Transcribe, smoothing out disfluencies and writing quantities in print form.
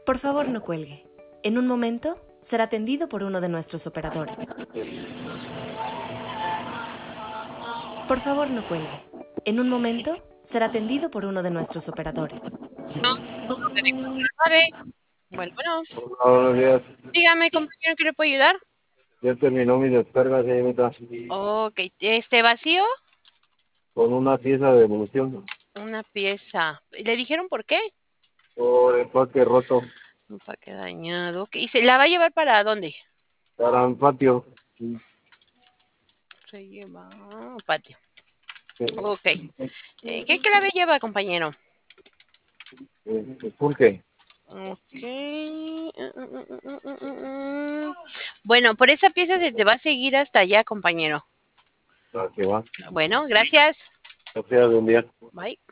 Por favor, no cuelgue. En un momento será atendido por uno de nuestros operadores. Por favor, no cuelgue. En un momento será atendido por uno de nuestros operadores. Vale. Bueno, Hola, buenos días. dígame, compañero, ¿qué le puedo ayudar? Ya terminó mi descarga, señorita, Ok, vacío, con una pieza de devolución una pieza. ¿Le dijeron por qué? por empaque roto Un paquete dañado. Ok, ¿y se la va a llevar para dónde? para un patio. Se lleva patio. Ok. ¿Qué clave lleva, compañero? Pulque. Ok. Bueno, por esa pieza se te va a seguir hasta allá, compañero. ¿A qué va? Bueno, gracias. O sea, de un día. Bye.